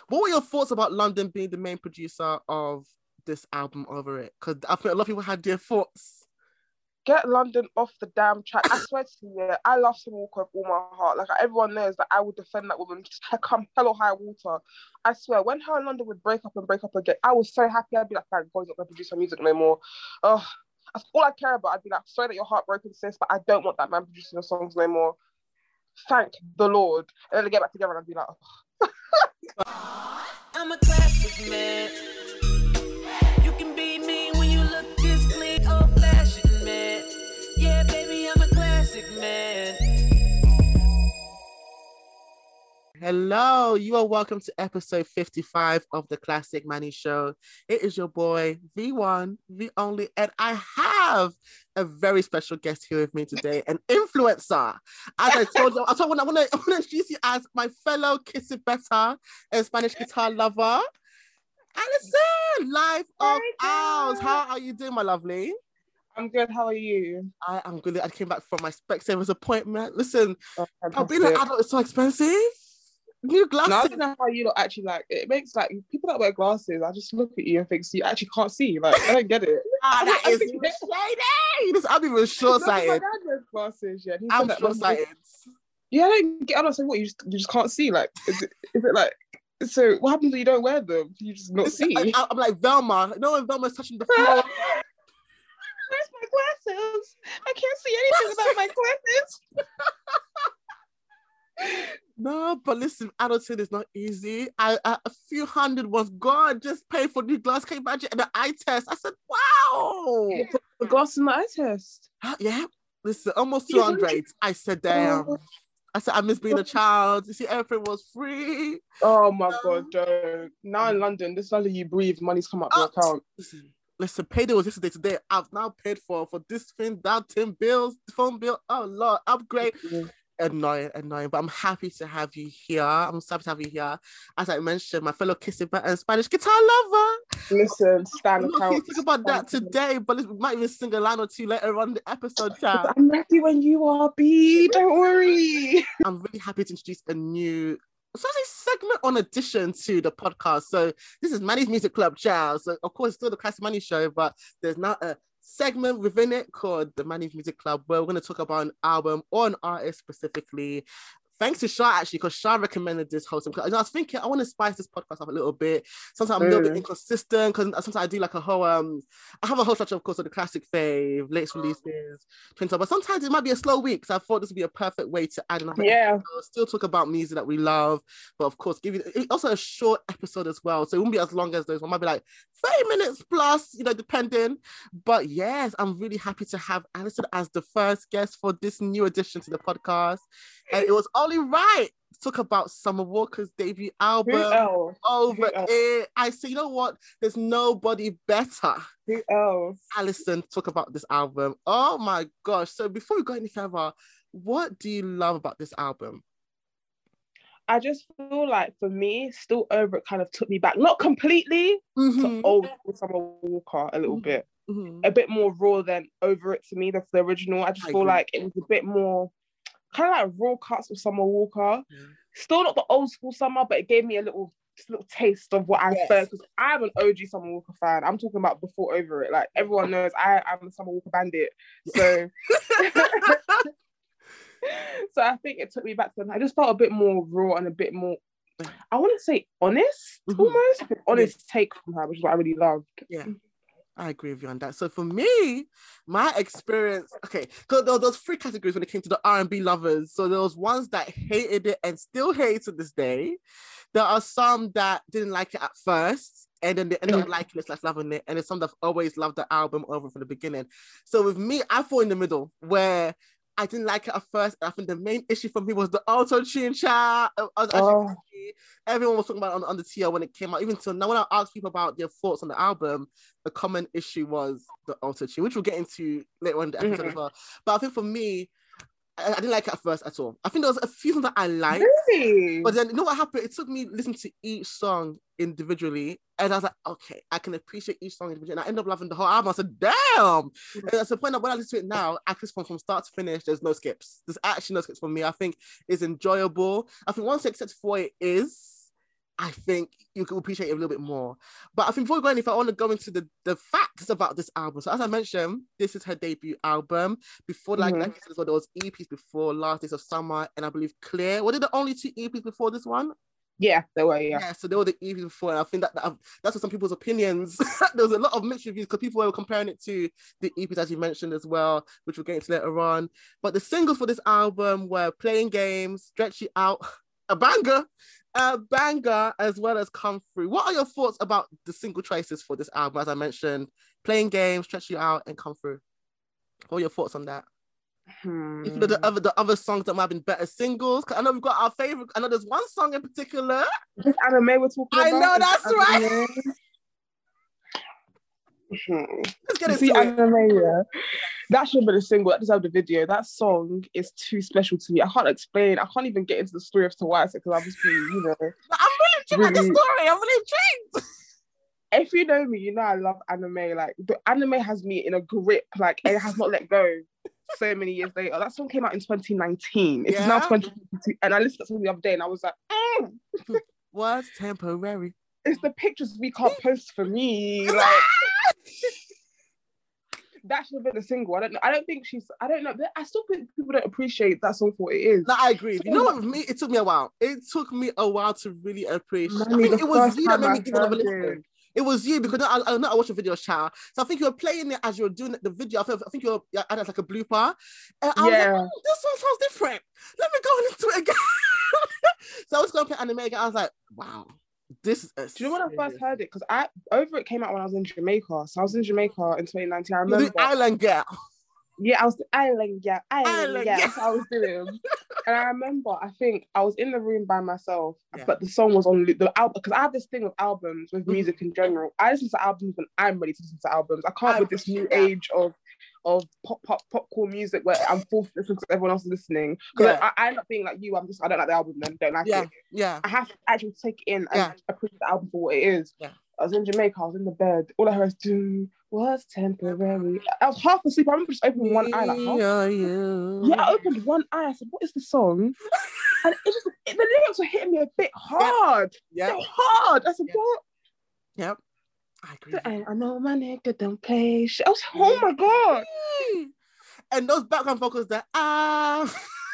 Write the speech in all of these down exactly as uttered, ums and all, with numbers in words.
What were your thoughts about London being the main producer of this album over it? Because I think a lot of people had their thoughts. Get London off the damn track. I swear to you, yeah, I love Summer Walker with all my heart. Like, everyone knows that I would defend that woman, just come hell or high water. I swear, when her and London would break up and break up again, I was so happy. I'd be like, thank God he's not going to produce her music no more. Oh, that's all I care about. I'd be like, sorry that you're heartbroken, sis, but I don't want that man producing your songs no more. Thank the Lord. And then they get back together and I'd be like, oh. I'm a classic man. You can be me when you look this clean, old-fashioned man. Yeah, baby, I'm a classic man. Hello, you are welcome to episode fifty-five of the Classic Manny Show. It is your boy, V one, the only, and I have a very special guest here with me today, an influencer. As I told you, I told you, I want to I want to introduce you as my fellow Kiss It Better and Spanish guitar lover, Alison, life of ours. How are you doing, my lovely? I'm good. How are you? I am good. I came back from my Specsavers appointment. Listen, Oh, I've been an adult. It's so expensive. New glasses. No, I don't know how you lot actually like it. Makes like people that wear glasses. I just look at you and think, so you actually can't see. Like, I don't get it. Ah, that is shady. This I'm even short sighted. My dad wears glasses. Yeah, I'm short sighted. Yeah, I don't get. I'm not saying what you just you just can't see. Like, is it is it like? So what happens when you don't wear them? You just not see. I, I'm like Velma. No one Velma's touching the floor. Where's my glasses? I can't see anything about my glasses. No, but listen, adulthood is not easy. I, I a few hundred was gone. Just pay for new glass. Can you imagine? And the eye test. I said, wow. The glass in the eye test. Yeah. Listen, almost two hundred. I said, damn. I said, I miss being a child. You see, everything was free. Oh my um, God, don't. Now in London, this London you breathe, money's come up your account. Listen, listen, payday was yesterday. Today, I've now paid for for this thing, that ten bills, phone bill. Oh Lord, upgrade. Mm-hmm. Annoying, annoying, but I'm happy to have you here. I'm so happy to have you here. As I mentioned, my fellow Kiss It Better and Spanish guitar lover. Listen, stand up. Talk about that today, but we might even sing a line or two later on the episode, child. I'm ready when you are, B. Don't worry. I'm really happy to introduce a new so it's a segment on addition to the podcast. So this is Manny's Music Club, child. So of course, it's still the Classic Manny Show, but there's now a segment within it called the Manny's Music Club, where we're going to talk about an album or an artist specifically. Thanks to Shah, actually, because Shah recommended this whole thing. I was thinking, I want to spice this podcast up a little bit. Sometimes I'm a little mm. bit inconsistent, because sometimes I do like a whole, um, I have a whole structure, of course, of the classic fave, latest releases, twin but sometimes it might be a slow week, so I thought this would be a perfect way to add another yeah. episode, still talk about music that we love, but of course, give you also a short episode as well, so it won't be as long as those. One might be like thirty minutes plus, you know, depending. But yes, I'm really happy to have Alison as the first guest for this new addition to the podcast. And it was only right to talk about Summer Walker's debut album. Who else? Over Who else? it. I say, you know what? There's nobody better. Who else? Alison, talk about this album. Oh my gosh. So before we go any further, what do you love about this album? I just feel like for me, Still Over It kind of took me back. Not completely, mm-hmm. to old Summer Walker a little mm-hmm. bit. Mm-hmm. A bit more raw than Over It to me, the, the original. I just I feel agree. Like it was a bit more kind of like raw cuts of Summer Walker. Yeah. Still not the old school Summer, but it gave me a little just a little taste of what I yes. felt. Because I'm an O G Summer Walker fan. I'm talking about before Over It. Like everyone knows I, I'm a Summer Walker bandit. So so I think it took me back to them. I just felt a bit more raw and a bit more, I want to say honest, mm-hmm. almost. Like an honest yeah. take from her, which is what I really loved. Yeah. I agree with you on that. So for me, my experience, okay, because there were those three categories when it came to the R and B lovers. So there was ones that hated it and still hate to this day. There are some that didn't like it at first, and then they ended up liking it, like loving it. And there's some that always loved the album over from the beginning. So with me, I fall in the middle where I didn't like it at first. I think the main issue for me was the auto-tune, chat. Oh. Everyone was talking about it on, on the T L when it came out. Even till now, when I asked people about their thoughts on the album, the common issue was the auto-tune, which we'll get into later on in the episode mm-hmm. as well. But I think for me, I, I didn't like it at first at all. I think there was a few songs that I liked. Really? But then, you know what happened? It took me listening to each song individually, and I was like, okay, I can appreciate each song individually. And I ended up loving the whole album. I said, damn! Mm-hmm. And that's the point that when I listen to it now, at this point, from start to finish, there's no skips. There's actually no skips for me. I think it's enjoyable. I think once you accept for it is, I think you can appreciate it a little bit more. But I think before we go any further, I want to go into the, the facts about this album. So as I mentioned, this is her debut album. Before, like, mm-hmm. like I said, well, there was E Ps before, Last Days of Summer, and I believe Clear. Were they the only two E Ps before this one? Yeah, they were, yeah. Yeah, so they were the E Ps before, and I think that, that that's what some people's opinions. There was a lot of mixed reviews because people were comparing it to the E Ps, as you mentioned as well, which we'll get into later on. But the singles for this album were Playing Games, Stretch You Out, a banger, a banger, as well as Come Through. What are your thoughts about the single choices for this album? As I mentioned, Playing Games, Stretch You Out, and Come Through. What are your thoughts on that? Hmm. If you know the other the other songs that might have been better singles, because I know we've got our favorite. I know there's one song in particular. This Anime we're talking about. I know that's right. Hmm. Let's get into See, it. Anime, yeah. That should have been a single. That deserved a video. That song is too special to me. I can't explain. I can't even get into the story as to why I said, because I'll just be, you know. I'm really intrigued really... the story. I'm really intrigued. If you know me, you know I love anime. Like, the anime has me in a grip. Like, it has not let go. So many years later, that song came out in twenty nineteen. It's yeah. now twenty twenty-two, and I listened to that song the other day, and I was like, mm. "What's temporary?" It's the pictures we can't post for me. Like, that should have been a single. I don't know. I don't think she's. I don't know. I still think people don't appreciate that song for what it is. No, I agree. You know what? With me, it took me a while. It took me a while to really appreciate. I think it was you that made me give another listen. It was you because I, I know I watched a video, Chow. So I think you were playing it as you were doing the video. I think, I think you were yeah, and it's like a blooper. And I was yeah. like, oh, this one sounds different. Let me go and listen to it again. So I was going to play anime again. I was like, wow, this is. A Do you know when I first heard it? Because I over it came out when I was in Jamaica. So I was in Jamaica in twenty nineteen. I remember. The island girl. Yeah, I was the island girl. Island, island girl. Yeah. That's what I was doing. And I remember, I think I was in the room by myself, yeah. but the song was on the album, because I have this thing with albums, with music in general. I listen to albums when I'm ready to listen to albums. I can't I with this new that. age of of pop pop popcorn music where I'm forced to listen to everyone else listening. Because yeah. I, I end up being like you, I'm just I don't like the album then, don't like yeah. it. Yeah. I have to actually take it in and yeah. appreciate the album for what it is. Yeah. I was in Jamaica, I was in the bed. All I heard was do was temporary. I was half asleep. I remember just opening one eye like, huh? Yeah, I opened one eye. I said, what is the song? And it just it, the lyrics were hitting me a bit hard. Yeah. Yep. hard. I said, yep. what? Yep. I agree. I, I know my nigga don't play shit. I was like, oh my God. And those background vocals that ah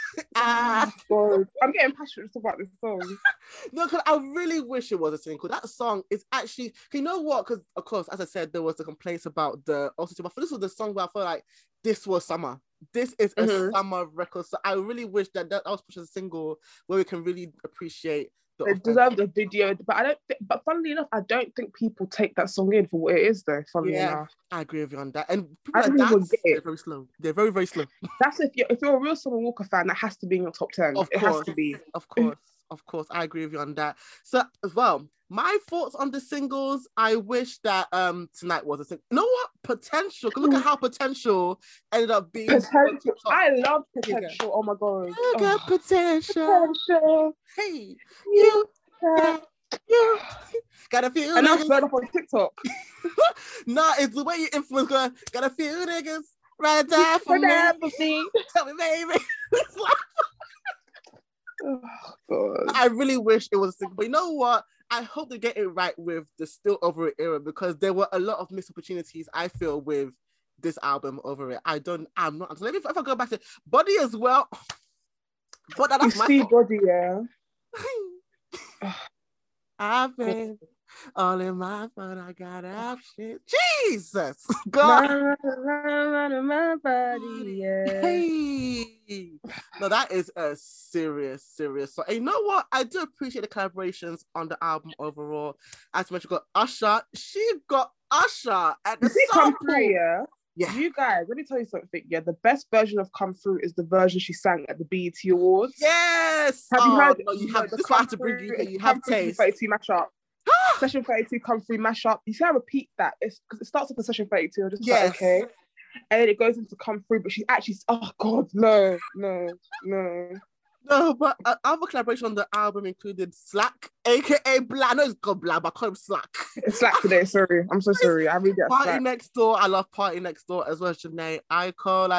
ah God. I'm getting passionate about this song. No, because I really wish it was a single. That song is actually, you know what? Because of course, as I said, there was the complaints about the also, but this was the song where I felt like this was summer. This is a mm-hmm. summer record. So I really wish that that, that was pushed as a single where we can really appreciate. It deserved a video, but I don't. Th- but funnily enough, I don't think people take that song in for what it is, though. Funnily yeah, enough, I agree with you on that. And people I like dance, they're very slow. They're very very slow. That's if you're if you're a real Summer Walker fan, that has to be in your top ten. Of it course, has to be. Of course, of course, I agree with you on that. So as well, my thoughts on the singles. I wish that um Tonight was a single. You know what? Potential. Look at how Potential ended up being. Potential. I love Potential. Oh my God. Look at oh. Potential. Potential. Hey, you. Yeah, yeah. Got a few. And I'm blown up on TikTok. Nah, it's the way you influence going. Got a few niggas right there for me. me. Tell me, baby. Oh God. I really wish it was a single, but you know what? I hope they get it right with the Still Over It era, because there were a lot of missed opportunities, I feel, with this album Over It. I don't. I'm not. So let me. If I go back to Body as well. But that, that's you my see fault. Body, yeah. I've been all in my phone. I got options. Jesus, God. My body, yeah. Hey. No, that is a serious, serious song. And you know what? I do appreciate the collaborations on the album overall. As mentioned, got Usher. She got Usher at the Come Through, yeah. Yeah. You guys, let me tell you something. Yeah, the best version of Come Through is the version she sang at the B E T Awards. Yes. Have oh, you heard? No, you no, have. This I have to bring you. You have taste. thirty-two mashup. Session thirty-two Come Through mashup. You see, I repeat that. It's because it starts off with Session thirty-two. I'm just yes. like, okay, and then it goes into Come Through, but she's actually. Oh God, no, no, no. No, but uh, other collaboration on the album included Slack, aka Blah. I know it's called Blah, but I call him Slack. It's Slack today. Sorry, I'm so sorry. I read that. Party Slack. Next Door. I love Party Next Door as well as Jhené Aiko. Like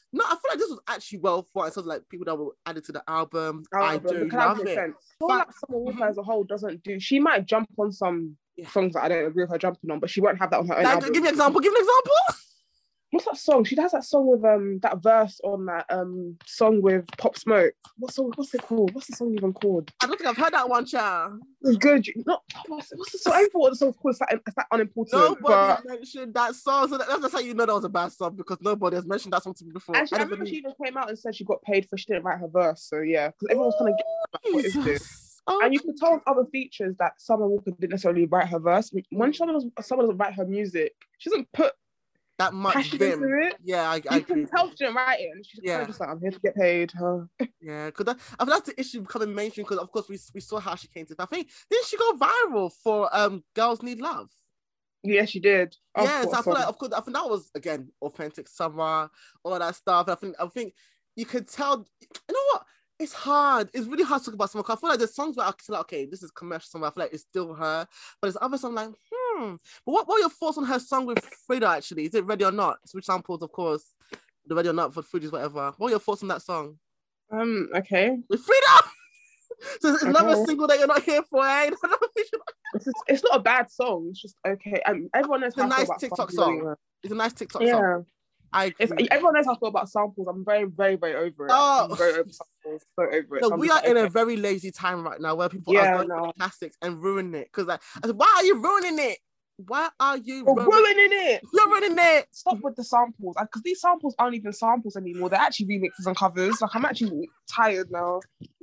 No, I feel like this was actually well thought. It sounds like people that were added to the album. Oh, I do love it. Sense. I feel like Summer Walker mm-hmm. as a whole doesn't do. She might jump on some yeah. songs that I don't agree with her jumping on, but she won't have that on her own like, album. Give me an example. Give me an example. What's that song? She has that song with um that verse on that um song with Pop Smoke. What song? What's it called? What's the song even called? I don't think I've heard that one, child. It's good. Not what's, what's the song? I thought the song's called. It's that, it's that unimportant. Nobody but... mentioned that song, so that, that's how you know that was a bad song because nobody has mentioned that song to me before. And she, I remember she even came out and said she got paid for she didn't write her verse. So yeah, because everyone was kind of getting what is this? Oh, and you could tell on other features that Summer Walker didn't necessarily write her verse. When someone someone doesn't write her music, she doesn't put that much vim. It. Yeah, I, I you can tell she didn't write it, and she's yeah. kind of just like, I'm here to get paid. Huh? Yeah, because I think that's the issue becoming mainstream. Because of course we we saw how she came to. I think didn't she go viral for um Girls Need Love? Yeah, she did. Yes, yeah, so I feel like of course I think that was again authentic Summer, all that stuff. I think I think you could tell. You know what? It's hard. It's really hard to talk about Summer. I feel like there's songs where I feel like, okay, this is commercial Summer. I feel like it's still her, but there's other songs like, hmm. But what, what are your thoughts on her song with Frida? Actually, is it Ready or Not? Switch samples, of course. The Ready or Not for Fugees, whatever. What are your thoughts on that song? Um. Okay. With Frida. So it's okay. Another single that you're not here for, eh? It's, just, it's not a bad song. It's just okay. Um, everyone knows it's how a nice about TikTok song. Anyway. It's a nice TikTok yeah. song. I if, everyone knows how I feel about samples. I'm very, very, very over it. Oh. I'm very over samples. So over it. So so we are like, in okay. a very lazy time right now where people yeah, are going no. for classics and ruining it. Because like, I said, why are you ruining it? Why are you ruining, ruining it? You're ruining it. Stop with the samples. Because these samples aren't even samples anymore. They're actually remixes and covers. Like I'm actually tired now.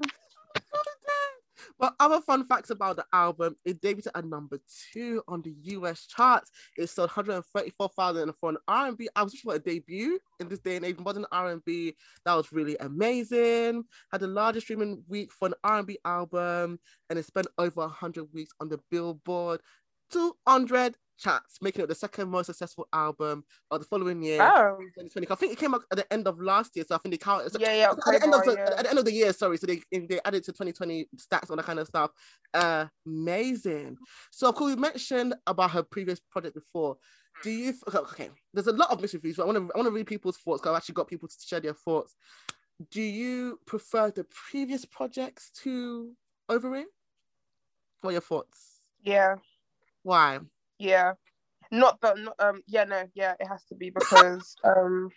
But other fun facts about the album, it debuted at number two on the U S charts. It sold one hundred thirty-four thousand for an R and B. I was just for a debut in this day and age, modern R and B. That was really amazing. Had the largest streaming week for an R and B album, and it spent over one hundred weeks on the Billboard two hundred charts, making it the second most successful album of the following year, oh. twenty twenty. I think it came out at the end of last year, so I think they count. So yeah, yeah. At, the end of the, yeah. at the end of the year, sorry. So they they added to twenty twenty stats, all that kind of stuff. Uh, amazing. So, of course, we mentioned about her previous project before. Do you? Okay, there's a lot of mixed reviews, but I want to I want to read people's thoughts because I've actually got people to share their thoughts. Do you prefer the previous projects to Over It? What are your thoughts? Yeah. Why? Yeah, not the not, um yeah no yeah it has to be because um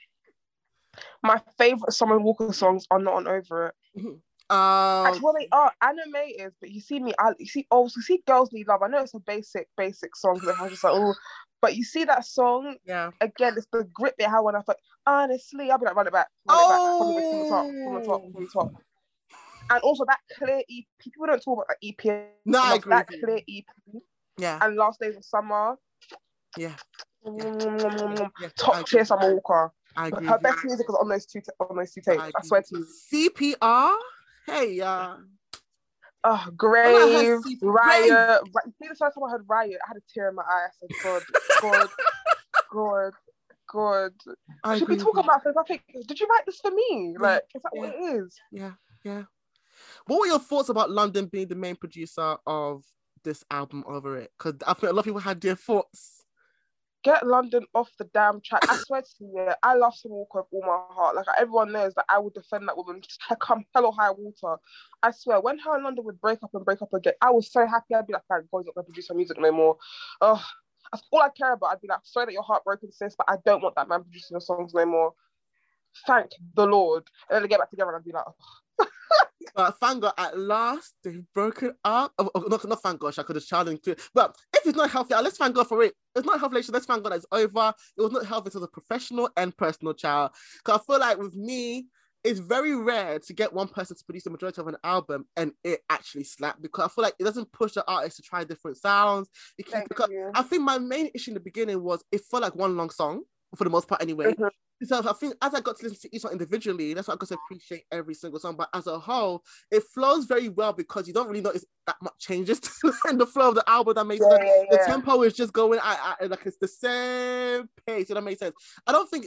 my favorite Summer Walker songs are not on Over It. Mm-hmm. Um, Actually, well, they are animated, but you see me, I you see oh you see Girls Need Love. I know it's a basic basic song, but I was just like oh, but you see that song yeah again. It's the grip it how when I thought honestly I'll be like run it back, run oh. it back from the, from the top, from the top, from the top. And also that clear E P. People don't talk about that E P. No, I agree. That clear E P. Yeah. And Last Days of Summer. Yeah. yeah. Top tier Summer Walker. I agree. Her best music is on those two t- on those two tapes. I, I swear to you. C P R. Hey, uh. Oh, Grave, Riot. Riot. See the first time I heard Riot, I had a tear in my eye. I said, God, God, God, God. I should be talking about this. I think, did you write this for me? Like, is that yeah. what it is? Yeah, yeah. What were your thoughts about London being the main producer of this album Over It? Because I think a lot of people had their thoughts. Get London off the damn track. I swear to you, yeah, I love Summer Walker with all my heart. Like everyone knows that I would defend that woman. Just come hell or high water. I swear, when her and London would break up and break up again, I was so happy. I'd be like, thank God he's not going to produce her music no more. Oh, that's all I care about. I'd be like, sorry that you're heartbroken, sis, but I don't want that man producing your songs no more. Thank the Lord. And then they get back together and I'd be like, oh. But thank God, at last they've broken up. Oh, oh, not, not thank gosh, I could have challenged it. But if it's not healthy, let's thank God for it. It's not healthy, let's thank God that it's over. It was not healthy to the professional and personal child. Because I feel like with me, it's very rare to get one person to produce the majority of an album and it actually slap, because I feel like it doesn't push the artist to try different sounds. It keeps, because I think my main issue in the beginning was it felt like one long song for the most part anyway. Mm-hmm. So I think as I got to listen to each song individually, that's why I got to appreciate every single song. But as a whole, it flows very well because you don't really notice that much changes in the flow of the album. That makes yeah, sense. Yeah, the yeah. tempo is just going at, at, like it's the same pace. So that makes sense. I don't think it's a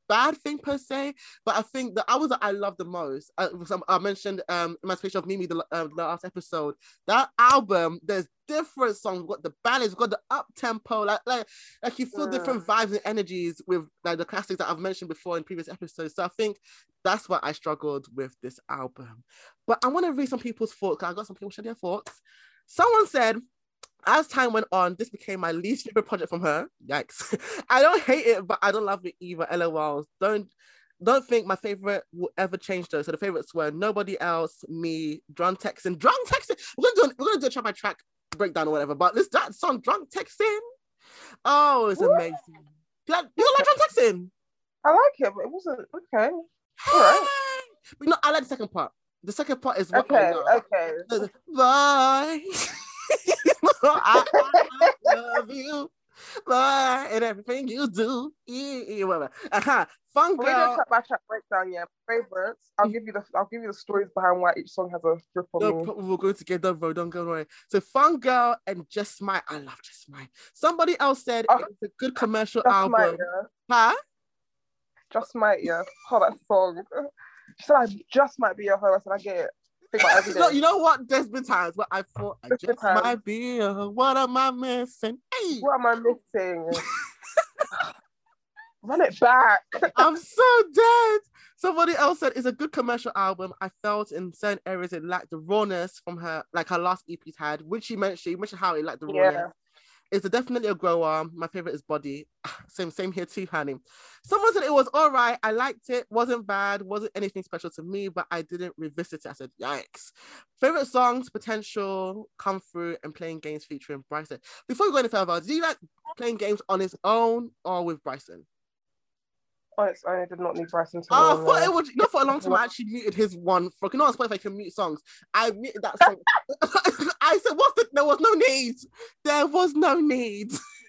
bad thing per se, but I think the albums that I love the most, uh, I mentioned um, Emancipation of Mimi, the, uh, the last episode. That album, there's different songs. We've got the ballads, we've got the up tempo, like like like you feel mm. different vibes and energies with like the classics that I've mentioned before in previous episodes. So I think that's why I struggled with this album. But I want to read some people's thoughts. I got some people sharing their thoughts. Someone said, as time went on, this became my least favorite project from her. Yikes. I don't hate it, but I don't love it either. LOLs. Don't don't think my favorite will ever change though. So the favorites were Nobody Else, Me, Drunk Texting. Drunk Texting. We're gonna do we're gonna do a track by track breakdown or whatever. But this that song, Drunk Texting. Oh, it's what? Amazing. You like, you like Drunk Texting? I like it, but it wasn't okay. All right. But you know, I like the second part. The second part is what okay, I love. Okay. Bye. I, I love you, bye, and everything you do. Yeah, whatever. Uh-huh. Fun Girl. We're gonna track by track breakdown, yeah. Favorites. I'll give you the I'll give you the stories behind why each song has a grip on no, me. We'll go together, bro. Don't go away. So Fun Girl and Just Smile. I love Just Smile. Somebody else said oh, it's a good commercial Just album. Might, yeah. Huh? Just Might, yeah. Oh, that song. She said I just might be a hoe. I said I get it. No, you know what? There's been times where I thought I just might be a, what am I missing? Hey. What am I missing? Run it back. I'm so dead. Somebody else said it's a good commercial album. I felt in certain areas it lacked the rawness from her, like her last E Ps had, which she mentioned, she mentioned how it lacked the rawness. Yeah. It's a, definitely a grower. My favorite is Body. Same, same here too, honey. Someone said it was all right. I liked it. Wasn't bad. Wasn't anything special to me, but I didn't revisit it. I said, yikes. Favorite songs, Potential, Come Through, and Playing Games featuring Bryson. Before we go any further, do you like Playing Games on its own or with Bryson? Oh, I did not need Bryson to Oh, I thought it was, you know, for a long time I actually muted his one. For, you know, on Spotify I can mute songs. I muted that song. I said, what's the, there was no need. There was no need.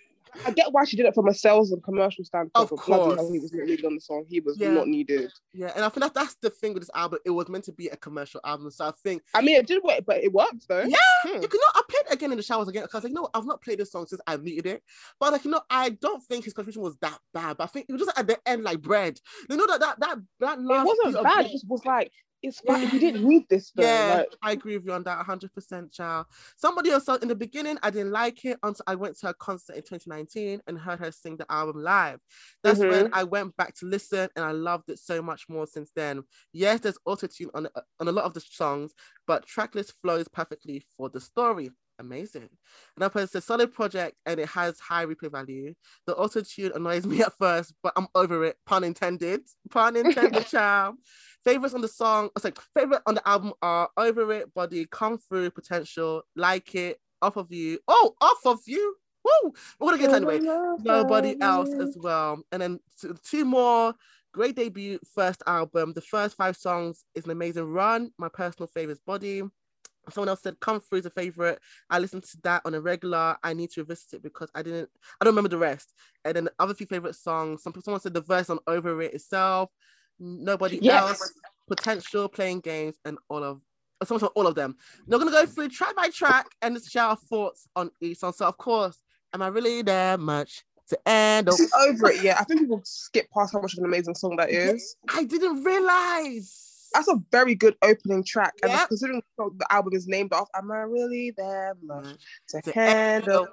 I get why she did it from a sales and commercial standpoint. Of course. He was not needed on the song. He was yeah. not needed. Yeah, and I think that that's the thing with this album. It was meant to be a commercial album. So I think... I mean, it did work, but it worked though. Yeah. Hmm. You know, I played it again in the showers again because I was like, no, I've not played this song since I muted it. But like, you know, I don't think his contribution was that bad. But I think it was just at the end like bread. You know, that that that, that last... It wasn't bad. It just was like... It's fine. Yeah. You didn't need this though. Yeah, like... I agree with you on that one hundred percent, child. Somebody else said in the beginning, I didn't like it until I went to a concert in twenty nineteen and heard her sing the album live. That's mm-hmm. when I went back to listen and I loved it so much more since then. Yes, there's auto-tune on, on a lot of the songs, but tracklist flows perfectly for the story. Amazing. Another person says solid project and it has high replay value. The auto-tune annoys me at first, but I'm over it. Pun intended. Pun intended, child. Favorites on the song, oh, sorry, favorite on the album are Over It, Body, Come Through, Potential, Like It, Off of You. Oh, Off of You. Woo! We're gonna get to anyway. Nobody Else as well. And then two more. Great debut, first album. The first five songs is an amazing run. My personal favorite is Body. Someone else said Come Through is a favorite. I listened to that on a regular. I need to revisit it because I didn't, I don't remember the rest. And then the other few favorite songs. Some someone said the verse on Over It itself. Nobody yes. Else, Potential, Playing Games, and all of someone said all of them. We're gonna go through track by track and share our thoughts on each song. So of course, am I really there much to end? This is Over It, yeah. I think people skip past how much of an amazing song that is. I didn't realize. That's a very good opening track. Yep. And considering the album is named off, am I really there much to, to handle? handle?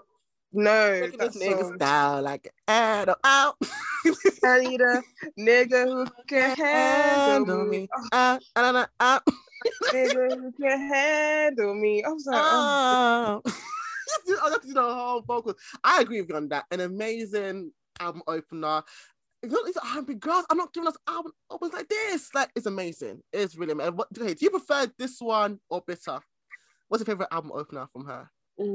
No, that's nigga style like handle out. I need a nigga who can handle me. Uh, uh, uh, uh. Nigga who can handle me. I was like, oh. I have to do the whole vocals. I agree with you on that. An amazing album opener. It's not these R and B girls. I'm not giving us album opens like this. Like it's amazing. It's really amazing. What, okay, do you prefer this one or Bitter? What's your favorite album opener from her?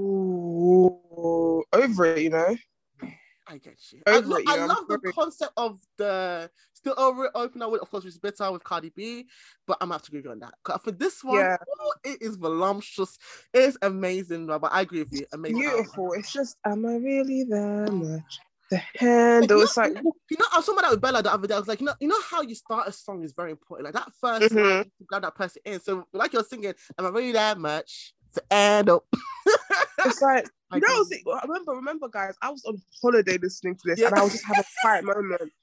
Ooh, Over It, you know. I get you. Over I, it, you I know, love the concept of the Still Over It opener, with, of course, which is Bitter with Cardi B, but I'm gonna have to agree with you on that. For this one, yeah. oh, it is voluptuous. It's amazing, but I agree with you. Amazing. Beautiful. Album. It's just, am I really that much? The handle, it's like, you know, I was talking about that with Bella the other day. I was like, you know, you know how you start a song is very important. Like that first mm-hmm. line, you grab that person in. So, like you're singing, am I really that much to end up? It's like, you know, I remember, remember, guys, I was on holiday listening to this, yeah. and I was just having a quiet moment.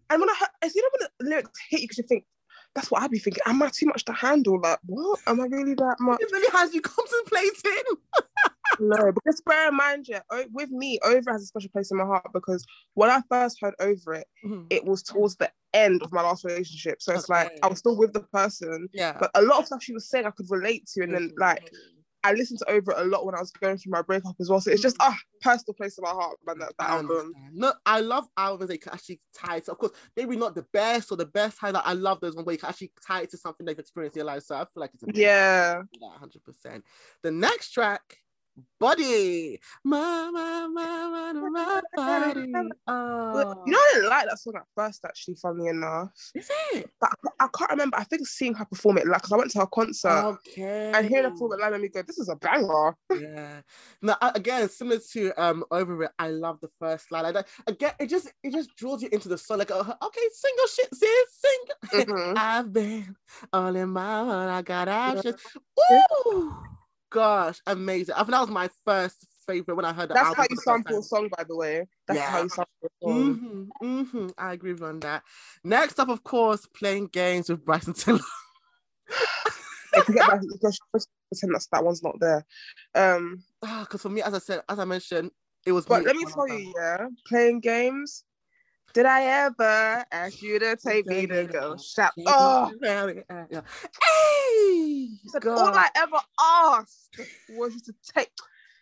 And when I heard, as you know, when the lyrics hit you, because you think, that's what I'd be thinking. Am I too much to handle? Like, what? Am I really that much? It really has you contemplating. No, because bear in mind, yeah, with me, Over has a special place in my heart because when I first heard Over It, mm-hmm. it was towards the end of my last relationship. So it's okay. like I was still with the person, yeah. But a lot of stuff she was saying I could relate to, and mm-hmm. then like I listened to Over It a lot when I was going through my breakup as well. So it's just ah, personal place in my heart, man. That, that album. No, I love albums they can actually tie it to, of course, maybe not the best or the best highlight. I love those ones where you can actually tie it to something they've experienced in your life. So I feel like it's amazing. Yeah, yeah, one hundred percent. The next track, Body. My, my, my, my, my body. Oh. You know, I didn't like that song at first, actually, funnily enough. Is it? But I, I can't remember. I think seeing her perform it, like, because I went to her concert. Okay. And hearing her perform it live made me go, this is a banger. Yeah. Now, again, similar to um Over It, I love the first line. Like that. Again, it just it just draws you into the song. Like, oh, okay, sing your shit, sis, sing. Mm-hmm. I've been all in my heart. I got actions. Yeah. Ooh. Gosh, amazing. I think that was my first favorite when I heard that. That's how you sample a song, by the way. That's yeah. how you sample a song. Mm-hmm, mm-hmm. I agree with you on that. Next up, of course, Playing Games with Bryson Tiller. I forget about pretend that that one's not there. Um, because oh, for me, as I said, as I mentioned, it was. But let me tell you, yeah, Playing Games. Did I ever ask you to take me to go shop? Oh, hey! Said, all I ever asked was you to take.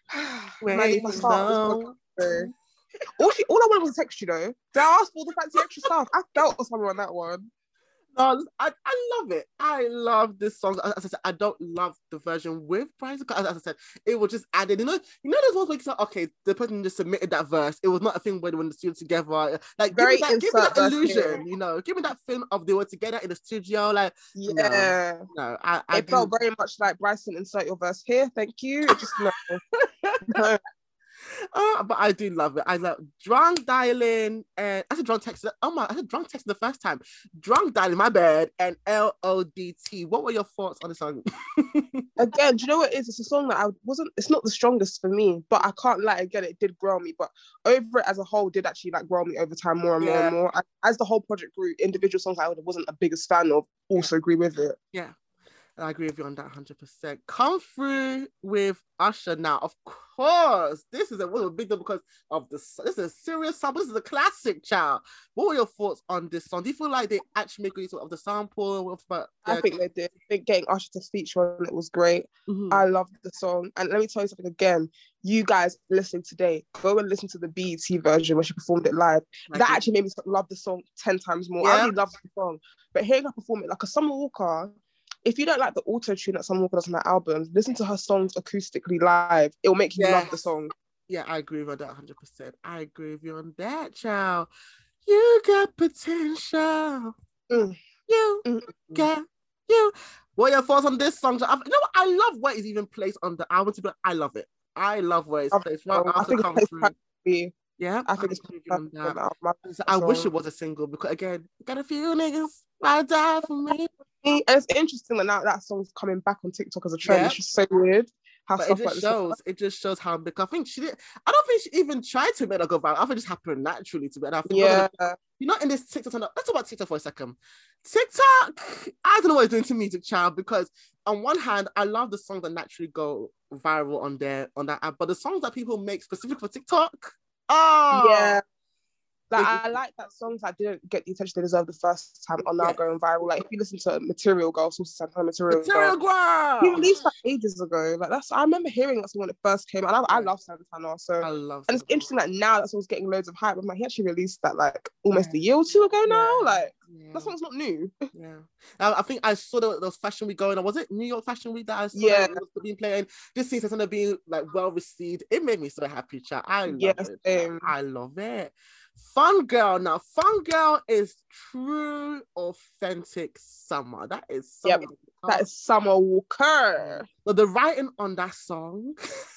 Man, if I start this all she, all I wanted was to text you though. Did I ask for the fancy extra stuff? I felt somewhere on that one. No, I, I love it. I love this song. As I said, I don't love the version with Bryson. As, as I said, it was just added. You know, you know, there's ones where it's like, okay, the person just submitted that verse. It was not a thing where they were in the studio together. Like, Very give me that, give me that illusion. Here. You know, give me that film of they were together in the studio. Like, yeah, no, no I, I it do. felt very much like Bryson. Insert your verse here. Thank you. It just no. no. Uh, but I do love it. I love Drunk Dialing and I said Drunk Text. Oh my, I said Drunk Text the first time. Drunk Dialing, my bad, and L O D T. What were your thoughts on the song? Again, do you know what it is? It's a song that I wasn't, it's not the strongest for me, but I can't lie, again, it did grow me. But Over It as a whole did actually like grow me over time more and yeah. more and more. I, as the whole project grew, individual songs I wasn't a biggest fan of also yeah. agree with it. Yeah. I agree with you on that one hundred percent. Come Through with Usher now. Of course, this is a, a big deal because of this. This is a serious sample. This is a classic, child. What were your thoughts on this song? Do you feel like they actually make use of the sample? But I think they did. I think getting Usher to feature on it was great. Mm-hmm. I loved the song. And let me tell you something again. You guys listening today, go and listen to the B E T version when she performed it live. Like that it. actually made me love the song ten times more. Yeah. I really loved the song. But hearing her perform it, like a Summer Walker, if you don't like the auto-tune that Summer Walker does on her albums, listen to her songs acoustically live. It will make you yes. love the song. Yeah, I agree with that one hundred percent. I agree with you on that, child. You got potential. Mm. You mm. got you. What are your thoughts on this song? I, you know what? I love where it's even placed on the album. But I love it. I love where it's I placed. Right I think it's placed yeah, I think it's on that. I wish it was a single because again, got a few niggas ride die for me. And it's interesting that now that song's coming back on TikTok as a trend. Yeah. It's just so weird. How but stuff it just like shows. This it just shows how big. I think she did. I don't think she even tried to make her go viral. I think it just happened naturally to be. And I think yeah. You're not in this TikTok. Let's talk about TikTok for a second. TikTok. I don't know what it's doing to music, child. Because on one hand, I love the songs that naturally go viral on there on that app, but the songs that people make specific for TikTok. Oh yeah. Like I like that songs that didn't get the attention they deserve the first time are now yeah. going viral. Like if you listen to Material Girl, Saucy Santana, Material, Material Girl, Girl. He released that ages ago. Like that's I remember hearing that song when it first came out. I, I love Santana, so I love. And it's interesting that now that song's getting loads of hype. I'm like, he actually released that like almost yeah. a year or two ago now. Yeah. Like yeah. that song's not new. Yeah, I, I think I saw the, those fashion week going on. Was it New York Fashion Week that I saw? Yeah, that was being playing. This season Santana being like well received. It made me so happy, chat. I love yes, it. Um, I love it. Fun Girl. Now, Fun Girl is true, authentic Summer. That is Summer. Yep, that is Summer Walker. But the writing on that song,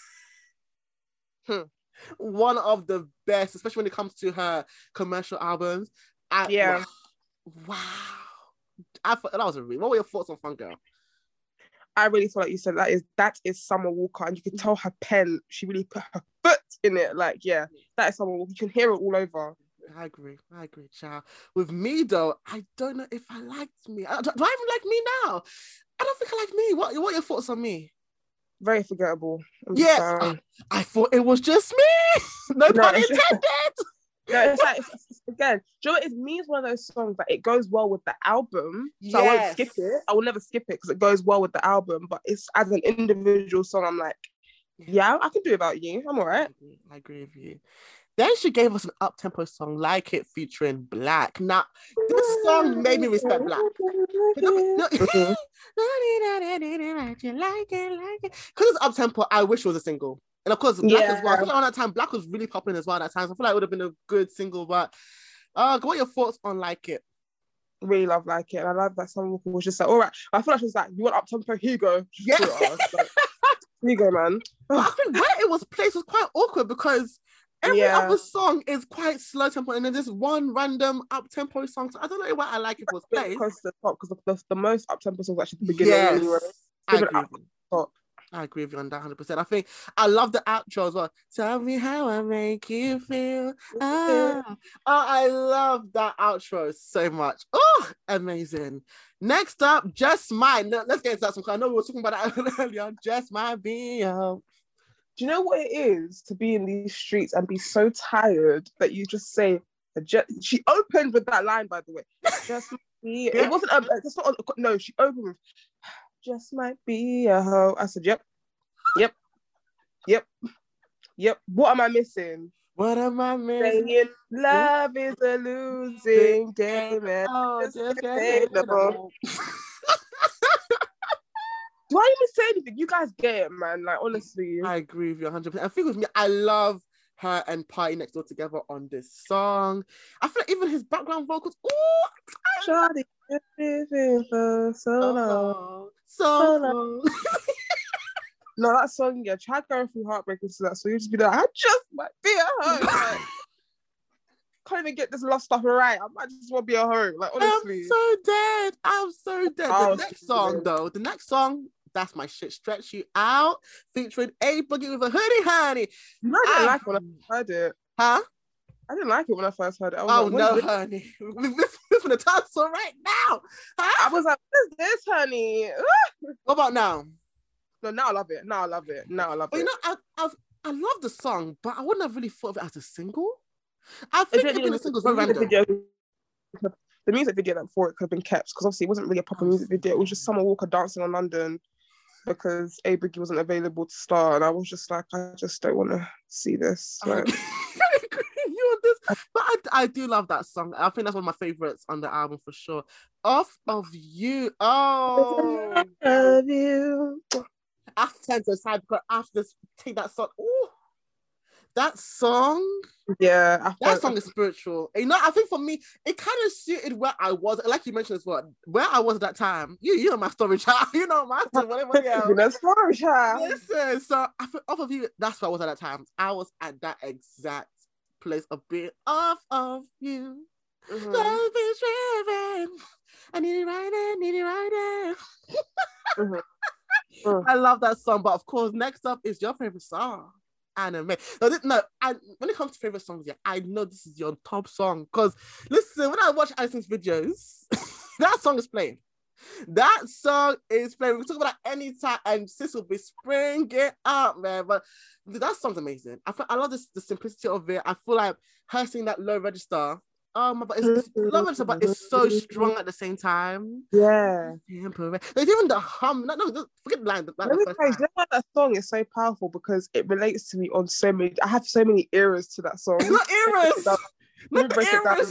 hmm. one of the best, especially when it comes to her commercial albums. I, yeah. Wow. I thought that was a really. What were your thoughts on Fun Girl? I really feel like you said that is that is Summer Walker, and you can tell her pen. She really put her foot in it. Like, yeah, that is Summer Walker. You can hear it all over. I agree. I agree, child. With me though, I don't know if I liked me. I, do, do I even like me now? I don't think I like me. What, what are your thoughts on me? Very forgettable. I'm Yeah, I, I thought it was just me. No, no pun intended. No, it's like, it's, it's, again, do you know what it means? One of those songs that it goes well with the album. So yes. I won't skip it. I will never skip it because it goes well with the album. But it's as an individual song, I'm like, yeah, I can do About You. I'm all right. I agree, I agree with you. Then she gave us an up-tempo song, Like It, featuring Black. Now, this song made me respect Black. Because it's up-tempo, I wish it was a single. And of course, Black yeah. as well. I feel like around that time, Black was really popping as well at that time. So I feel like it would have been a good single. But uh, what are your thoughts on Like It? Really love Like It. And I love that someone was just like, all right. I feel like she was like, you want up-tempo? Here you go. Yeah. Like, here you go, man. But I think where it was placed was quite awkward because every yeah. other song is quite slow tempo, and then just one random up tempo song. So I don't know why I like it was placed. Because the top, because the, the, the most up tempo songs actually the beginning. Yes, anyway. I agree. Top. I agree with you on that one hundred percent. I think I love the outro as well. Tell me how I make you feel. Ah. Oh, I love that outro so much. Oh, amazing. Next up, Just Mine. Let's get into that song. I know we were talking about that earlier. Just Might Be. Um, Do you know what it is to be in these streets and be so tired that you just say, just, she opened with that line, by the way. Just might be. Yeah. It wasn't, a, it's not, no, she opened with, just might be a hoe. I said, yep, yep, yep, yep. What am I missing? What am I missing? Saying love is a losing game and oh, just just Do I even say anything? You guys get it, man. Like, honestly. I agree with you one hundred percent. I think with me, I love her and Party Next Door together on this song. I feel like even his background vocals, oh, Shawty, living for so long. So long. No, that song, yeah, try going through heartbreak into that. So you just be like, I just might be a hoe. Like, can't even get this love stuff right. I might just want to be a hoe. Like, honestly. I'm so dead. I'm so dead. The next song, dead. though, the next song, that's my shit. Stretch You Out, featuring A Boogie with a hoodie, honey. No, I didn't um, like it when I heard it. Huh? I didn't like it when I first heard it. I was oh, like, no, this? honey. We're from the top song right now. Huh? I was like, what is this, honey? What about now? No, now I love it. Now I love it. Now I love well, it. You know, I, I've, I love the song, but I wouldn't have really thought of it as a single. I think it being a single is very random. Video, the music video that for it could have been kept because obviously it wasn't really a proper music video. It was just Summer Walker dancing on London because A Boogie wasn't available to star, and I was just like, I just don't want to see this. Like, I agree with you on this, but I, I do love that song. I think that's one of my favorites on the album for sure. Off of You, oh, of you. After ten to side because after this, take that song. Ooh. That song, yeah, that song is spiritual. You know, I think for me, it kind of suited where I was. Like you mentioned as well, where I was at that time. You, you know my story, child. You know my story. Whatever else. story, child. Listen, so I think off of you, that's where I was at that time. I was at that exact place of being off of you. Mm-hmm. Love is driven. I need it right there. Need it right there. mm-hmm. mm. I love that song, but of course, next up is your favorite song. Anime. No, this, no I, when it comes to favorite songs, yeah, I know this is your top song because listen, when I watch Alison's videos, that song is playing. That song is playing. We talk about that anytime, and sis will be springing up, man. But that song's amazing. I feel, I love this, the simplicity of it. I feel like her singing that low register. Oh my, but it's, it's low register, but it's so strong at the same time. Yeah. There's even the hum. No, no, forget the line. The, Let me tell you, that song is so powerful because it relates to me on so many. I have so many eras to that song. Not eras. Let me break it down.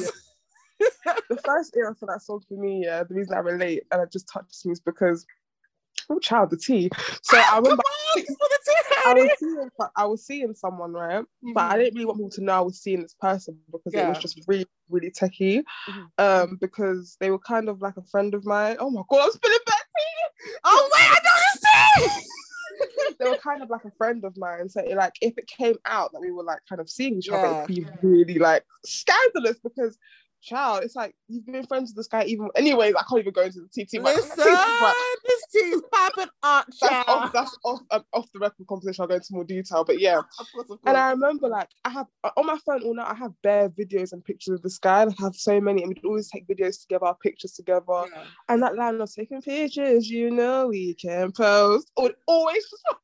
The first era for that song for me, yeah, the reason I relate and it just touches me is because oh, child, the tea. So I remember on, I, was seeing, I was seeing someone, right? Mm-hmm. But I didn't really want people to know I was seeing this person because yeah. it was just really, really techie. Mm-hmm. Um, because they were kind of like a friend of mine. Oh my god, I'm spilling back tea! Oh wait, I know this tea! They were kind of like a friend of mine. So like if it came out that we were like kind of seeing each other, yeah. it'd be really like scandalous because child, it's like you've been friends with this guy even. Anyways, I can't even go into the T T. Listen, but this tea's popping up, that's off. That's off. Um, off the record conversation. I'll go into more detail, but yeah. Of course, of course. And I remember, like, I have on my phone all night. I have bare videos and pictures of this guy. Like, I have so many, and we'd always take videos together, our pictures together, yeah. And that line of taking pictures, you know, we can post. Would always,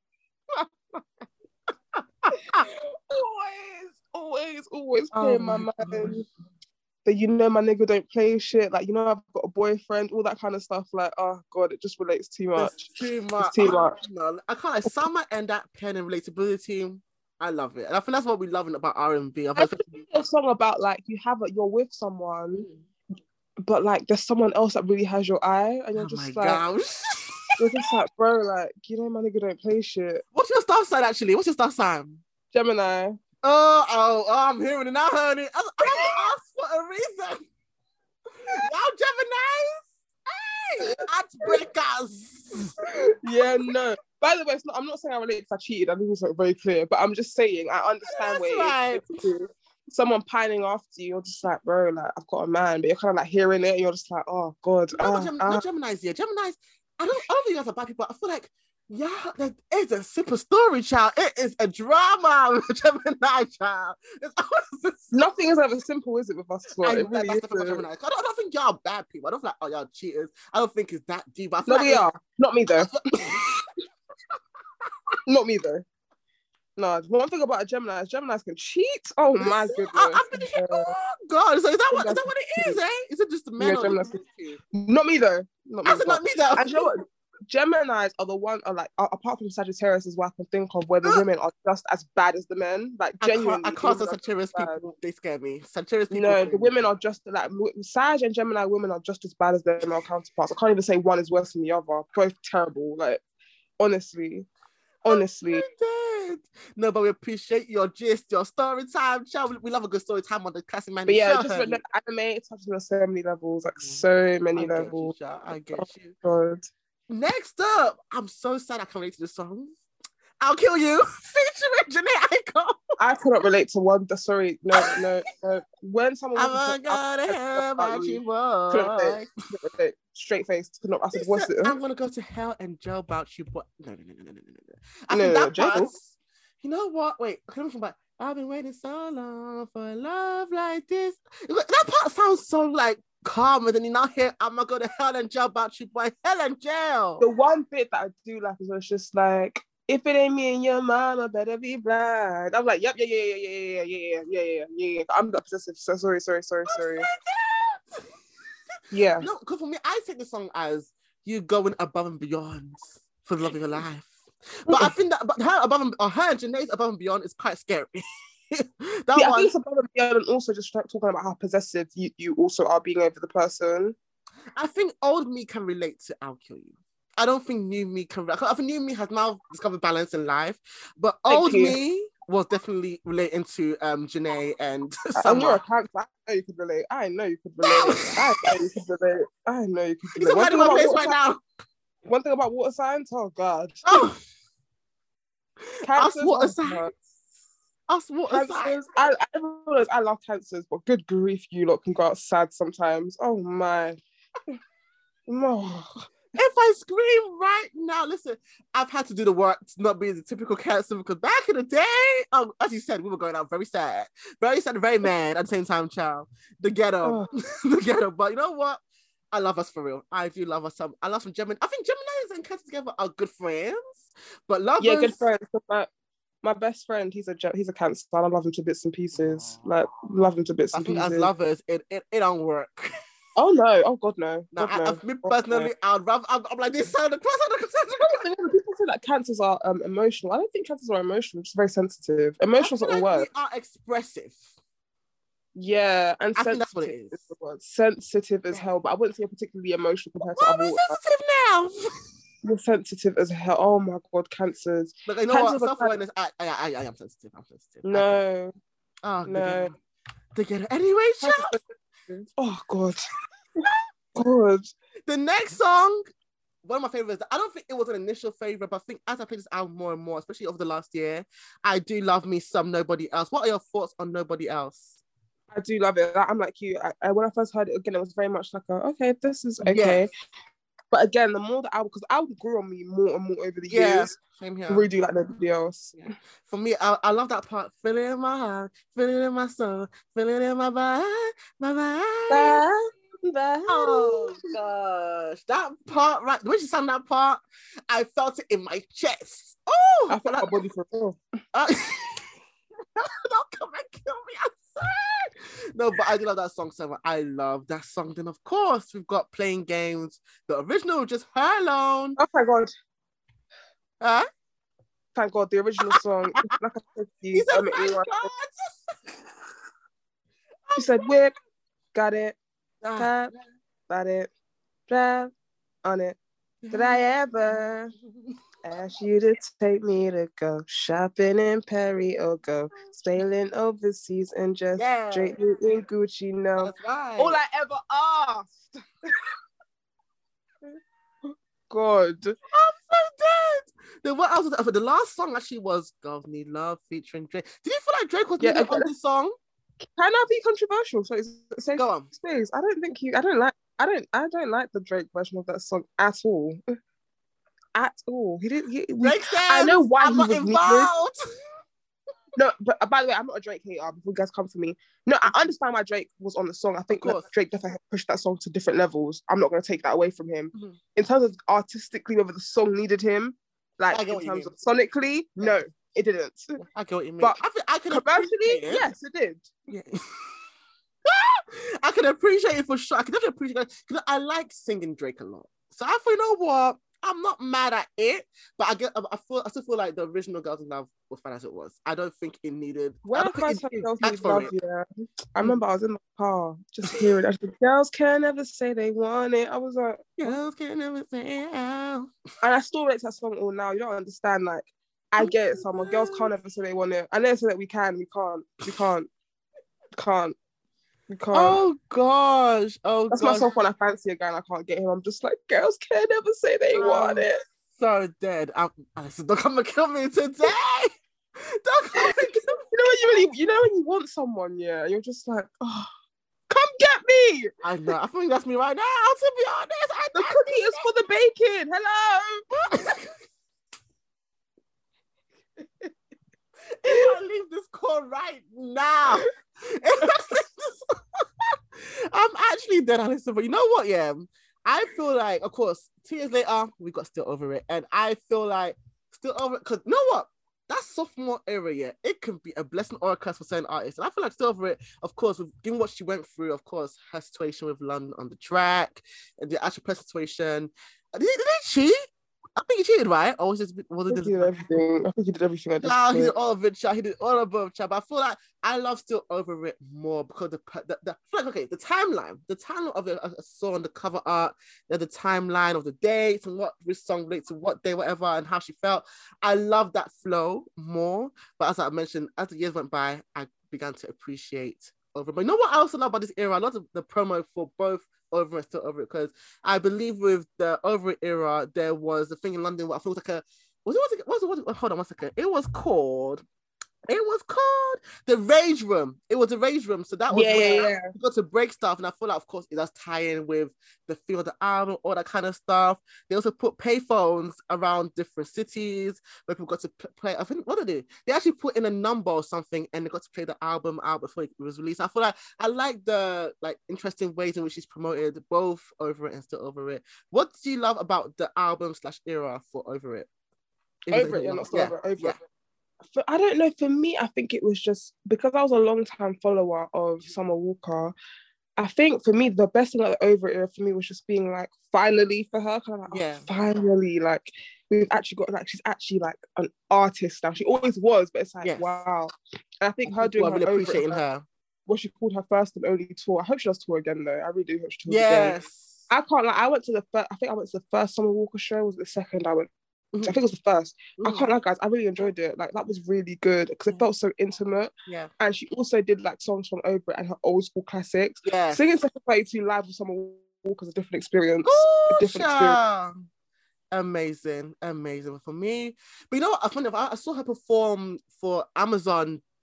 always, always, always play oh in my, my mind. That, you know, my nigga don't play shit. Like, you know, I've got a boyfriend, all that kind of stuff. Like, oh God, it just relates too much. It's too much. It's too much. No, I can't. Like, summer and that pen and relatability. I love it, and I think that's what we love about R and B. I think a song about like you have a, you're with someone, but like there's someone else that really has your eye, and you're oh just my like, gosh. you're just like, bro, like, you know, my nigga don't play shit. What's your star sign actually? What's your star sign? Gemini. Oh, oh, oh, I'm hearing it. I heard it. I, I asked for a reason. Y'all Geminis? Hey, breakers. Yeah, no. By the way, it's not, I'm not saying I relate because I cheated. I think it's like very clear. But I'm just saying, I understand where right. it's someone pining after you. You're just like, bro, like, I've got a man. But you're kind of like hearing it. And you're just like, oh, God. No, ah, Gem- ah. no Geminis here. Geminis, I don't, I don't think you guys are bad people. I feel like, yeah, like, it's a super story, child. It is a drama with Gemini, child. It's Nothing is ever simple, is it, with us? I, it really that's the thing about Gemini. I don't, I don't think y'all bad people. I don't feel like, oh, y'all cheaters. I don't think it's that deep. I feel no, like we are. Not me, though. Not me, though. No, one thing about a Gemini is Geminis can cheat. Oh, my goodness. I, I'm thinking, oh, God. So is that what, is that what it is, eh? Is it just the men? Yeah, not me, though. Not me, I said not me, though. And you know what? Geminis are the one, are like, are, apart from Sagittarius, is what I can think of where the women are just as bad as the men. Like, genuinely. I can't say Sagittarius people, they scare me. Sagittarius people. No, the women are just like, Sag and Gemini women are just as bad as their male counterparts. I can't even say one is worse than the other. Both terrible. Like, honestly. Honestly. No, but we appreciate your gist, your story time, child. We, we love a good story time on the Classic Man. But yeah, just the anime, it touches on so many levels, like so many I levels. Get you, I get oh, you. God. Next up, I'm so sad I can't relate to the song. I'll Kill You, featuring Jhené Aiko. I cannot relate to one. The sorry, no, no, no. When someone I'm gonna hell about you, boy. Couldn't relate. Couldn't relate. Straight faced. Could not. I said, what's it? I'm gonna go to hell and jail about you, boy. No, no, no, no, no, no, no. I no, think no, that jail. part. You know what? Wait, I can about. I've been waiting so long for love like this. That part sounds so like calm, and then you now hear, I'm gonna go to hell and jail about you, boy. Hell and jail. The one bit that I do like is when it's just like, if it ain't me and your mama, better be blind. I'm like, yep, yeah, yeah, yeah, yeah, yeah, yeah, yeah, yeah, yeah, yeah. I'm not possessive. So sorry, sorry, sorry, sorry. Yeah. No, because for me, I take the song as you going above and beyond for the love of your life. But I think that but her above and or her and Jhené's above and beyond is quite scary. that yeah, one, I think it's above and beyond, and also just talking about how possessive you, you also are being over the person. I think old me can relate to I'll Kill You. I don't think new me can. I think new me has now discovered balance in life, but Thank old you. me was definitely relating to um Jhené and and you're a cancer. I know you could relate. I know you could relate. I know you could relate. I know you could relate. He's in my place right now. One thing about water signs, oh God. Oh. Cancers, Us water oh, signs. God. Us water Cancers. I, I, everyone I love cancers, but good grief, you lot can go out sad sometimes. Oh my. Oh. If I scream right now, listen, I've had to do the work to not be the typical Cancer because back in the day, um, as you said, we were going out very sad, very sad, very mad at the same time, child. The ghetto, Oh. the ghetto. But you know what? I love us for real. I do love us. Some. I love some Gemini. I think Geminis and Cancer together are good friends, but lovers. Yeah, good friends. My, my best friend, he's a Ge- he's a Cancer. I love him to bits and pieces. Like love him to bits I and think pieces. as lovers, it it, it don't work. Oh no! Oh God, no! Now, God, I, no. I, me God, personally, no. I'd rather. I'm, I'm like this side of the class. People say that cancers are um, emotional. I don't think cancers are emotional. It's very sensitive. Emotional's not I the feel word. like we are expressive. Yeah, and I sensitive think that's what it is. the word. Sensitive as hell, but I wouldn't say particularly emotional compared to Why are other. we water. sensitive now? You're sensitive as hell. Oh my God, cancers. Look, you know Cancers what? are Self-awareness. I, I, I, I am sensitive. I'm sensitive. No, I, oh, no. the ghetto. Anyway, child. Oh God. God. The next song, one of my favorites. I don't think it was an initial favorite, but I think as I play this album more and more, especially over the last year, I do love me some Nobody Else. What are your thoughts on Nobody Else? I do love it. I'm like you. I, I, when I first heard it again, it was very much like, a, okay, this is okay. Yes. But again, the more the album, because album grew on me more and more over the yeah, years. Same here. I really do like nobody else. Yeah. For me, I, I love that part. Feel it in my heart, feel it in my soul, feel it in my body, my body. Bye. Oh gosh, that part right when she sang that part, I felt it in my chest. Oh, I felt like my body for real. Uh, don't come and kill me, I'm sorry. No, but I do love that song so much. I love that song. Then of course we've got Playing Games, the original, just Her Alone. Oh my god. Huh? Thank God, the original song. Like I said to you, um, she said, whip, got it, tap, got it, drive on it. Did I ever ask you to take me to go shopping in Paris or go sailing overseas and just yeah. straight in Gucci? No. Right. All I ever asked. God. I'm so dead. Then what else was that? The last song actually was Girls Need Love featuring Drake. Did you feel like Drake was yeah, needed on this song? Can I be controversial? So, so go on. Please, I don't think you. I don't like. I don't. I don't like the Drake version of that song at all. At all. He didn't. He, we, I know why I'm he was involved. No, but uh, by the way, I'm not a Drake hater. Before you guys come for me, no, I understand why Drake was on the song. I think that Drake definitely pushed that song to different levels. I'm not going to take that away from him. Mm-hmm. In terms of artistically, whether the song needed him, like in terms of sonically, yeah. no, it didn't. I get what you mean. But I, I can commercially, it. yes, it did. Yeah. I can appreciate it for sure. I can definitely appreciate it because I like singing Drake a lot. So I thought, you know what? I'm not mad at it, but I get. I feel. I still feel like the original Girls in Love was fine as it was. I don't think it needed. When I, I first heard Girls in Love, yeah, I remember I was in the car just hearing it. Girls can't never say they want it. I was like, girls can't never say it. And I still rate that song all now. You don't understand. Like, I get it. Someone girls can't ever say they want it. I never say that we can. We can't. We can't. Can't. We can't. Oh gosh. Oh That's gosh. myself when I fancy a guy and I can't get him. I'm just like, girls can't ever say they oh, want it. So dead. I'm, Alison, don't come and kill me today. Don't come and kill me. You know when you really, you know when you want someone, yeah, you're just like, oh, come get me. I know. I think that's me right now. To be honest, I the cookie is for the bacon. Hello. If I leave this call right now, I'm actually dead, Alison. But you know what? Yeah, I feel like, of course, two years later, we got Still Over It, and I feel like Still Over It because you know what? That sophomore era, yeah, it can be a blessing or a curse for certain artists. And I feel like Still Over It, of course, with, given what she went through, of course, her situation with London on the track and the actual press situation. Did, did he cheat? I think he cheated, right? Or was it? Was it? He did everything. I think he did everything. I no, he did all of it, chat. He did all above, chat. But I feel like I love Still Over It more because the the, the I feel like okay, the timeline, the timeline of it, I saw on the cover art, the, the timeline of the dates and what which song relates to what day, whatever, and how she felt. I love that flow more. But as I mentioned, as the years went by, I began to appreciate Over It. But you know what else I love about this era? I love the, the promo for both Over and Still Over It, because I believe with the Over It era there was a thing in London what I feel like a was it was it was it, was it, hold on one second it was called it was called the Rage Room. It was a Rage Room, so that was yeah, where yeah, yeah. we got to break stuff, and I feel like of course it does tie in with the feel of the album, all that kind of stuff. They also put payphones around different cities where people got to play. I think what did they do? They actually put in a number or something, and they got to play the album out before it was released. I feel like I like the like interesting ways in which she's promoted both Over It and Still Over It. What do you love about the album slash era for Over It? Over It, yeah, not Still Over It. Over It. For, I don't know, for me, I think it was just because I was a long time follower of Summer Walker. I think for me, the best thing about the Over It era for me was just being like, finally for her, kind of like, yeah. oh, finally, like we've actually got like she's actually like an artist now. She always was, but it's like yes. wow. And I think I her doing her really Over appreciating It, her. What she called her first and only tour. I hope she does tour again though. I really do hope she tours yes. again. I can't like I went to the first. I think I went to the first Summer Walker show. Was it the second I went? I think it was the first. Mm. I can't lie, guys. I really enjoyed it. Like that was really good because it felt so intimate. Yeah. And she also did like songs from Over It and her old school classics. Yeah. Singing Section thirty-two live with Summer Walker is a different experience. Ooh, a different sure. experience. Amazing, amazing for me. But you know what? I, I saw her perform for Amazon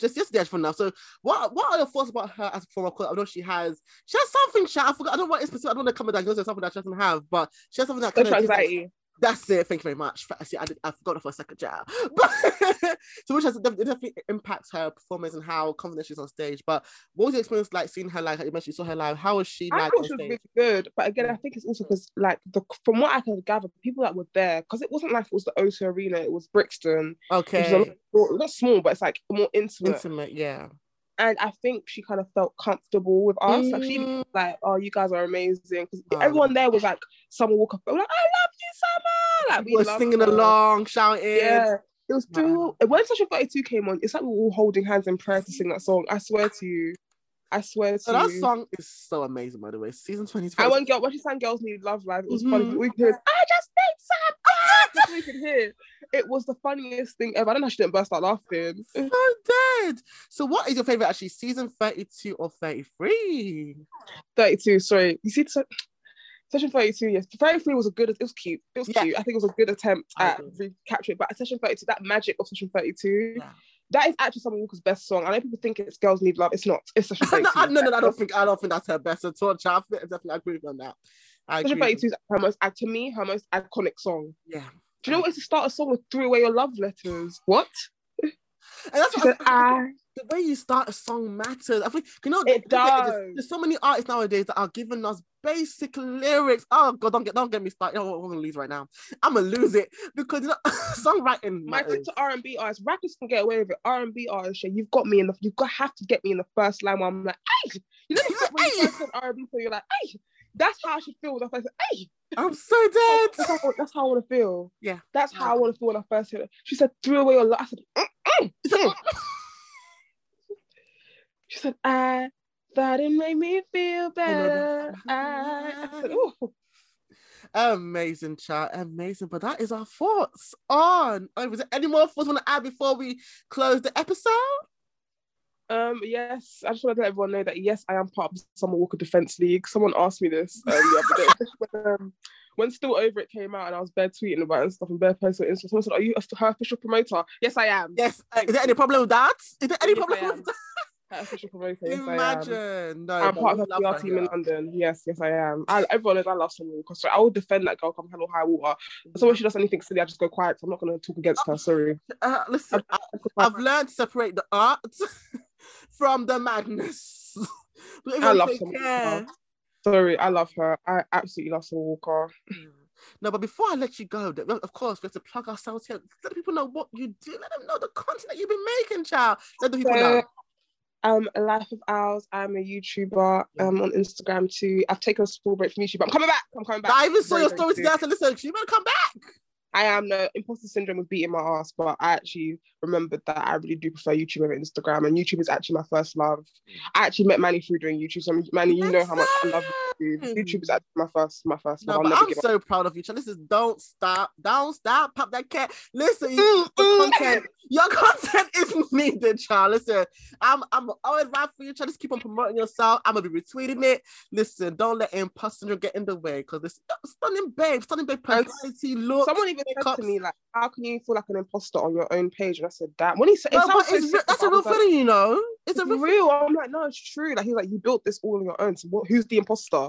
just yesterday actually now. So what what are your thoughts about her as a performer? I know she has she has something. She, I forgot. I don't know what it's specific. I don't want to come with diagnosis something that she doesn't have, but she has something that kind of anxiety. That's it. Thank you very much. See, I, did, I forgot it for a second, Jar. But so which has it definitely impacts her performance and how confident she's on stage. But what was your experience like seeing her live? Like you mentioned, you saw her live. How was she I like thought on she was stage? really good, but again, I think it's also because like the from what I can gather, people that were there, because it wasn't like it was the O two Arena, it was Brixton. Okay. Which is a lot more, not small, but it's like more intimate. Intimate, yeah. And I think she kind of felt comfortable with us. Mm. Like she was like, oh, you guys are amazing. Because oh, everyone there was like, Summer Walker. Like, I love you, Summer. Like, we were singing her. along, shouting. Yeah. It was through, when Session thirty-two came on, it's like we were all holding hands in prayer to sing that song. I swear to you. I swear to so you. That song is so amazing, by the way. Season twenty. And when, girl, when she sang Girls Need Love Live, it was mm-hmm. funny. We could hear, I just need some. That's what we could hear. It was the funniest thing ever. I don't know how she didn't burst out laughing. So dead. So what is your favourite actually? Season thirty-two or thirty-three? thirty-two, sorry. You see, so, Session thirty-two, yes. thirty-three was a good, it was cute. It was yeah. cute. I think it was a good attempt at recapturing. But Session thirty-two, that magic of Session thirty-two, yeah. that is actually Summer Walker's best song. I know people think it's Girls Need Love. It's not. It's Session thirty-two. no, no, no, I don't think I don't think that's her best at all. I definitely agree with you on that. I Session thirty-two is her most, to me, her most iconic song. Yeah. Do you know what it's to start a song with threw away your love letters? What? And that's what said, I, the way you start a song matters. I think you know it does. There's, there's so many artists nowadays that are giving us basic lyrics. Oh God, don't get don't get me started. Oh, I'm gonna lose right now. I'm gonna lose it because you know songwriting. My thing to R and B artists, rappers can get away with it. R and B artists, you've got me in the. You've got have to get me in the first line where I'm like, hey, you know the when you first said R and B, so you're like, hey. That's how I should feel when I first said, hey. I'm so dead. That's how, that's how I want to feel. Yeah. That's how I want to feel when I first heard it. She said, threw away your love. I said, mm, mm, mm. She said, I thought it made me feel better. I, I said, ooh. Amazing, chat. Amazing. But that is our thoughts on. Oh, was there any more thoughts you want to add before we close the episode? Um, yes, I just want to let everyone know that yes, I am part of the Summer Walker Defence League. Someone asked me this um, the other day. when, um, when Still Over It came out and I was bare tweeting about it and stuff and bare posting on Instagram, someone said, are you her official promoter? Yes, I am. Yes. Uh, is there any problem with that? Is there any yes, problem with that? Her official promoter, yes, Imagine. I am. No, I'm part of the P R team in London. Yes, yes, I am. I, everyone knows I love Summer Walker. So I will defend that girl come hell or high water. So when she does anything silly, I just go quiet. So I'm not going to talk against her. Sorry. Uh, listen, I, I've learned to separate the art from the madness. I love Summer Walker. Sorry, I love her. I absolutely love Summer Walker. No, but before I let you go, of course, we have to plug ourselves here. Let people know what you do. Let them know the content that you've been making, child. Let the people so, know. Um, A Life of Ours. I'm a YouTuber. Um, on Instagram too. I've taken a small break from YouTube, but I'm coming back. I'm coming back. I even saw your story today. I said, listen, you better come back. I am. The imposter syndrome was beating my ass, but I actually remembered that I really do prefer YouTube over Instagram, and YouTube is actually my first love. I actually met Manny through doing YouTube, so Manny, you know how much I love YouTube. YouTube is actually my first, my first no, love. But I'm so up. proud of you. Listen, don't stop, don't stop, pop that cat. Listen, your content, your content is needed, child. Listen, I'm, I'm always right for you. Try to keep on promoting yourself. I'm gonna be retweeting it. Listen, don't let imposter syndrome get in the way, because this stunning babe, stunning babe personality, look. Someone even said to me, like, how can you feel like an imposter on your own page? And I said that when he said, no, it but it's so re- that's a real feeling, like, you know. It's, it's a real. real. I'm like, no, it's true. Like he's like, you built this all on your own. So what? Who's the imposter?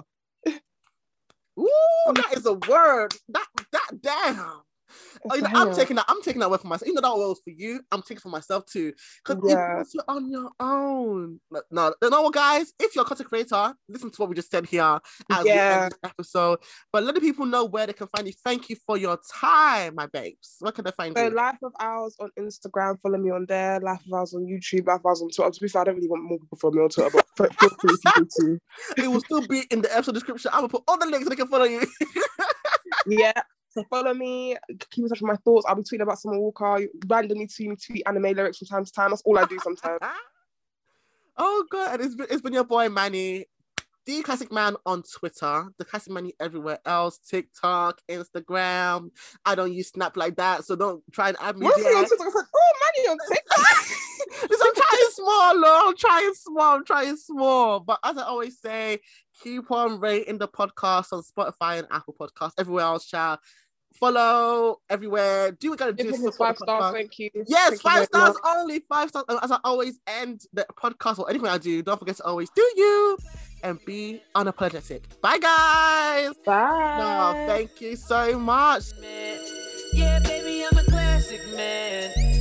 Ooh, that is a word. That that damn. Oh, you know, I'm taking that. I'm taking that away from myself. Even though that was for you, I'm taking for myself too. Because yeah. you're on your own. No, you know what, guys? If you're a content creator, listen to what we just said here as yeah. we end this episode. But let the people know where they can find you. Thank you for your time, my babes. Where can they find so you? So Life of Ours on Instagram. Follow me on there. Life of Ours on YouTube. Life of Ours on Twitter. To be fair, I don't really want more people to follow me on Twitter, but feel free people to. It will still be in the episode description. I'm gonna put all the links so they can follow you. Yeah. So follow me, keep in touch with my thoughts. I'll be tweeting about Summer Walker. Randomly see me tweet anime lyrics from time to time. That's all I do sometimes. Oh God, and it's been, it's been your boy Manny, the Classic Man on Twitter, the Classic Manny everywhere else, TikTok, Instagram. I don't use Snap like that, so don't try and add me. What's on TikTok? I said, oh, Manny on TikTok. Listen, I'm trying small, Lord. I'm trying small. I'm trying small. But as I always say, keep on rating the podcast on Spotify and Apple Podcasts, everywhere else, child. follow everywhere. Do what you gotta do. Give him five stars, thank you. Yes, thank five you stars much. only. Five stars. And as I always end the podcast or anything I do, don't forget to always do you and be unapologetic. Bye, guys. Bye. No, thank you so much. Yeah, baby, I'm a classic man.